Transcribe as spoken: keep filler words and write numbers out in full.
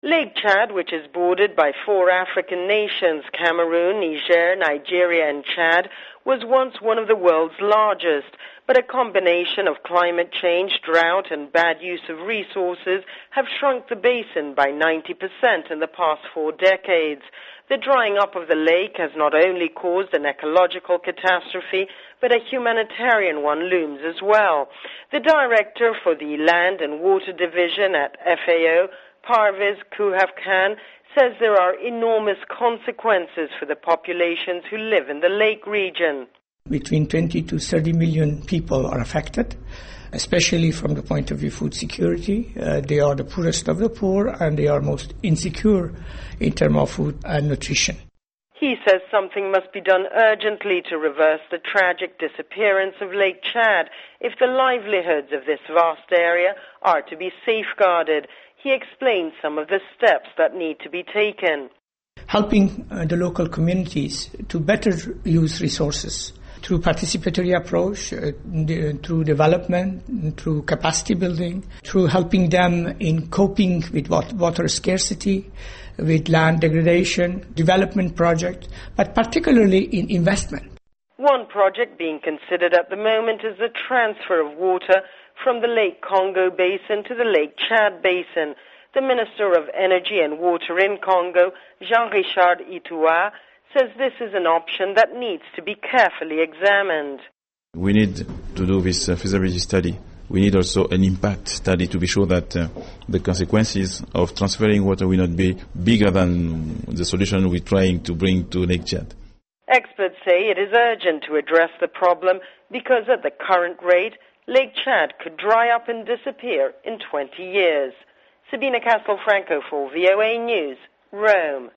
Lake Chad, which is bordered by four African nations, Cameroon, Niger, Nigeria, and Chad, was once one of the world's largest, but a combination of climate change, drought, and bad use of resources have shrunk the basin by ninety percent in the past four decades. The drying up of the lake has not only caused an ecological catastrophe, but a humanitarian one looms as well. The director for the Land and Water Division at F A O, Parviz Kuhav Khan, says there are enormous consequences for the populations who live in the lake region. Between twenty to thirty million people are affected, especially from the point of view of food security. Uh, they are the poorest of the poor, and they are most insecure in terms of food and nutrition. He says something must be done urgently to reverse the tragic disappearance of Lake Chad if the livelihoods of this vast area are to be safeguarded. He explains some of the steps that need to be taken. Helping uh, the local communities to better use resources through participatory approach, uh, the, through development, through capacity building, through helping them in coping with water scarcity, with land degradation, development project, but particularly in investment. One project being considered at the moment is the transfer of water from the Lake Congo Basin to the Lake Chad Basin. The Minister of Energy and Water in Congo, Jean-Richard Itouard, says this is an option that needs to be carefully examined. We need to do this uh, feasibility study. We need also an impact study to be sure that uh, the consequences of transferring water will not be bigger than the solution we're trying to bring to Lake Chad. Experts say it is urgent to address the problem because at the current rate, Lake Chad could dry up and disappear in twenty years. Sabina Castelfranco for V O A News, Rome.